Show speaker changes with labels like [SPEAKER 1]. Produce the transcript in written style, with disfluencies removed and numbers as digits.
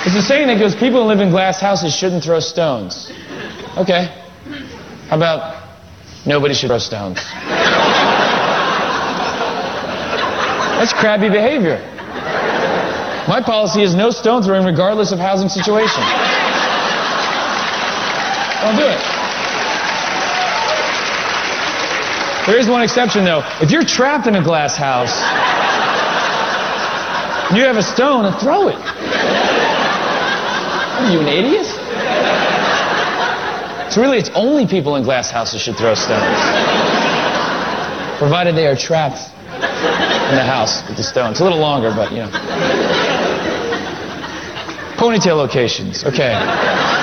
[SPEAKER 1] It's a saying that goes, people who live in glass houses shouldn't throw stones. Okay. How about nobody should throw stones? That's crappy behavior. My policy is no stone throwing regardless of housing situation. Don't do it. There is one exception, though. If you're trapped in a glass house, and you have a stone, throw it. Are you an idiot? So really, it's only people in glass houses should throw stones. Provided they are trapped in the house with the stone. It's a little longer, but, you know. Ponytail locations. Okay.